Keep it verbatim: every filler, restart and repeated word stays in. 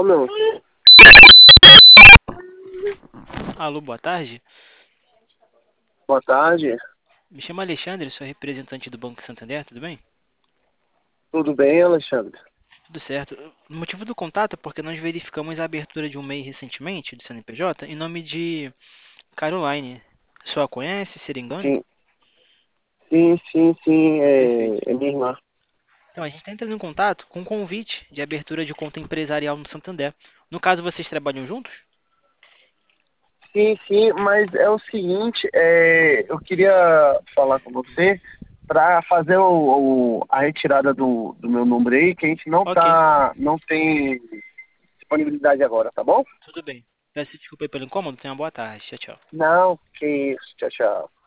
Ou não? Alô, boa tarde. Boa tarde. Me chamo Alexandre, sou representante do Banco Santander, tudo bem? Tudo bem, Alexandre? Tudo certo. O motivo do contato é porque nós verificamos a abertura de um M E I recentemente, do C N P J, em nome de Caroline. A senhora conhece, Seringane? Sim, sim, sim, sim, é, Perfeito. é minha irmã. Então, a gente está entrando em contato com um convite de abertura de conta empresarial no Santander. No caso, vocês trabalham juntos? Sim, sim, mas é o seguinte, é, eu queria falar com você para fazer o, o- a retirada do, do meu número aí, que a gente não Ok, tá, não tem disponibilidade agora, tá bom? tudo bem. Peço desculpa aí pelo incômodo, tenha uma boa tarde. Tchau, tchau. Não, que isso, tchau, tchau.